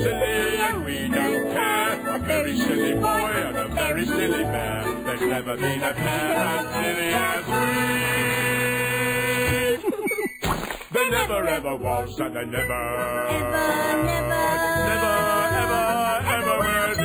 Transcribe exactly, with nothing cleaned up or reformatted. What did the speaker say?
silly and we don't care. A very silly boy and a very silly bear. There's never been a pair as silly as we. There never ever was and there never, Ever, never, never, ever, ever will be.